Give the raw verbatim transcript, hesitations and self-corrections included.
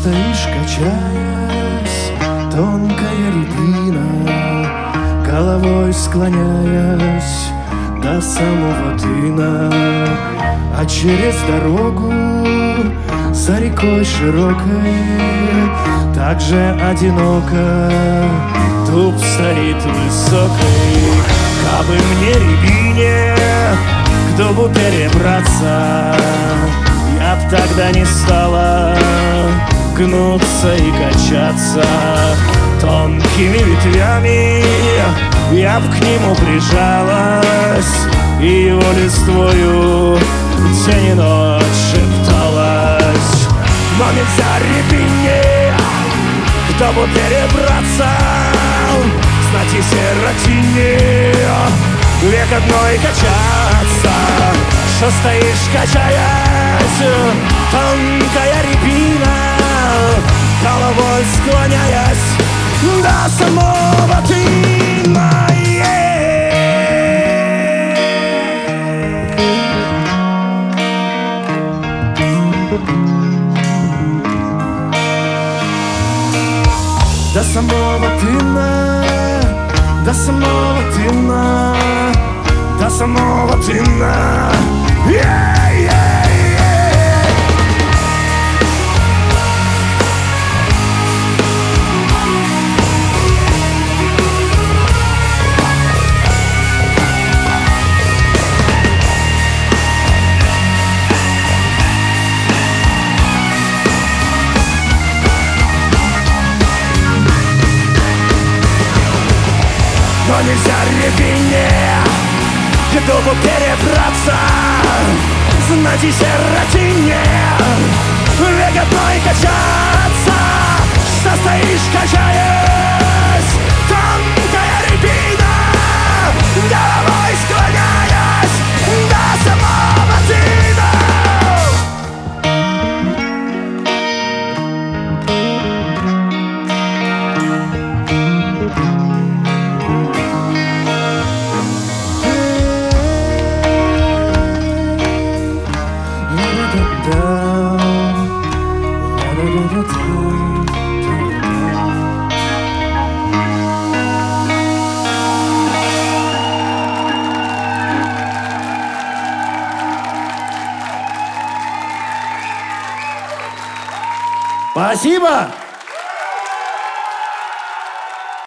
стоишь, качаясь, тонкая рябина, головой склоняясь до самого тына. А через дорогу за рекой широкой также одиноко дуб стоит высокой. Кабы мне рябине к дубу перебраться, я б тогда не стала гнуться и качаться. Тонкими ветвями я б к нему прижалась, и его листвою день и ночь шепталась. Но нельзя рябине к дубу перебраться, знать и сиротине век одной качаться. Что стоишь, качаясь, тонкая рябина, головой склоняясь до самого тына. До самого тына, до самого тына, до самого тына. Yeah, yeah, yeah. Но нельзя рябине к дубу перебраться, знать и сиротине век одной качаться. Что стоишь, качаясь, тонкая рябина, головой склоняясь до самого тына. Спасибо!